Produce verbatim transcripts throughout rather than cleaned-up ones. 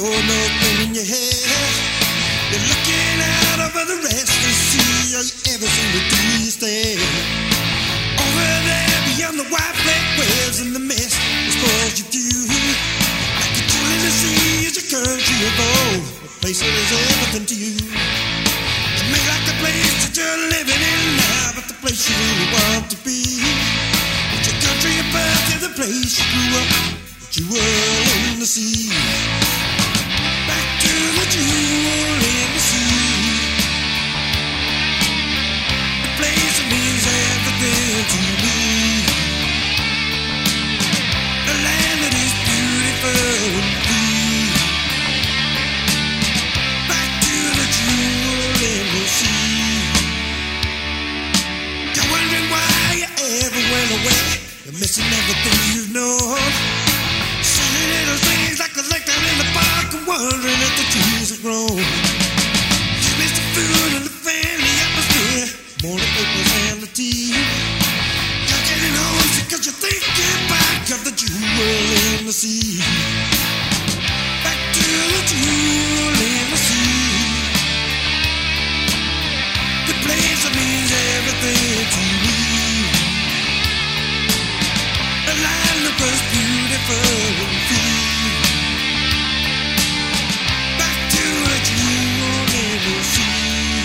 nothing in your head. You're looking out over the restless sea. All you ever seem to do is stare. Over there beyond the white flag waves and the mist that spoils your view. Like a jewel in the sea is your country of old, a place that is everything to you. It may like the place that you're living in now, but the place you really want to be. It's your country of birth, yeah, the place you grew up, the jewel in the sea. Back to the jewel in the sea. The place that means everything to me. The land that is beautiful and free. Back to the jewel in the sea. You're wondering why you ever went away. You're missing everything you've known. Silly little things like the lake down in the park and wondering if the trees have grown. You miss the food and the family atmosphere, morning papers and the tea. You're getting homesick cause you're thinking back of the jewel in the sea. Back to the jewel in the sea. The place that means everything to me. The land that was beautiful and free. Back to the jewel in the sea.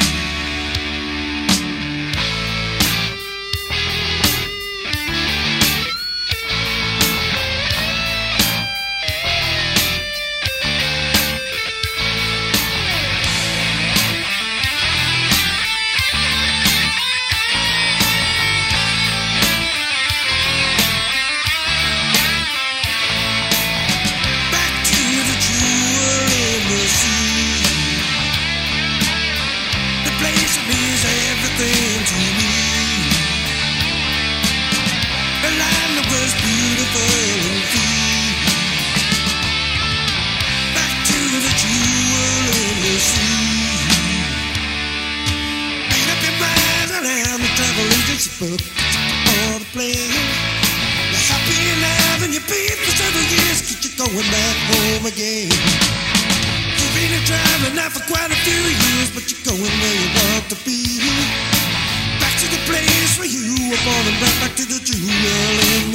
Book on the plane. You're happy and having your beat for several years, cause you're going back home again. You've been traveling now for quite a few years, but you're going where you want to be. Back to the place where you were born and right back to the jewel in